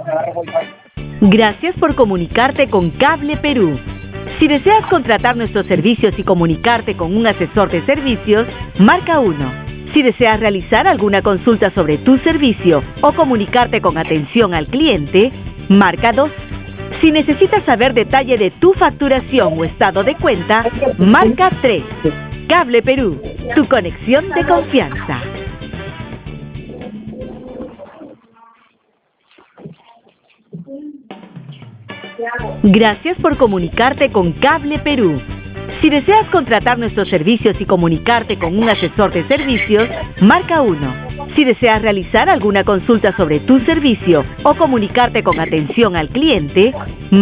Gracias por comunicarte con Cable Perú. Si deseas contratar nuestros servicios y comunicarte con un asesor de servicios, marca 1. Si deseas realizar alguna consulta sobre tu servicio o comunicarte con atención al cliente, marca 2. Si necesitas saber detalle de tu facturación o estado de cuenta, marca 3. Cable Perú, tu conexión de confianza. Gracias por comunicarte con Cable Perú. Si deseas contratar nuestros servicios y comunicarte con un asesor de servicios, marca 1. Si deseas realizar alguna consulta sobre tu servicio o comunicarte con atención al cliente,